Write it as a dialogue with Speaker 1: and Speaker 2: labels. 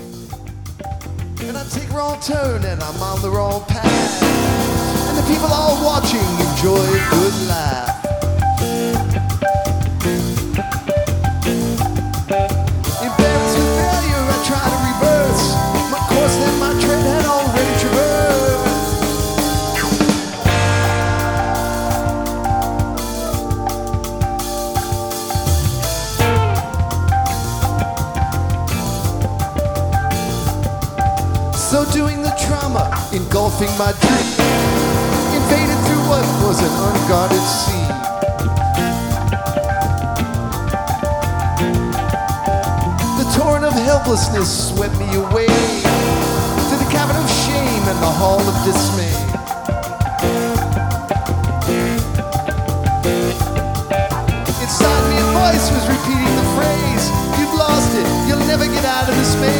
Speaker 1: And I take a wrong turn and I'm on the wrong path. And the people all watching enjoy a good laugh. Embarrassed with failure, I try to reverse my course that my tread had already traversed. So doing the trauma, engulfing my dream, invaded through what was an unguarded sea. The torrent of helplessness swept me away to the cavern of shame and the hall of dismay. Inside me a voice was repeating the phrase, "You've lost it, you'll never get out of this maze."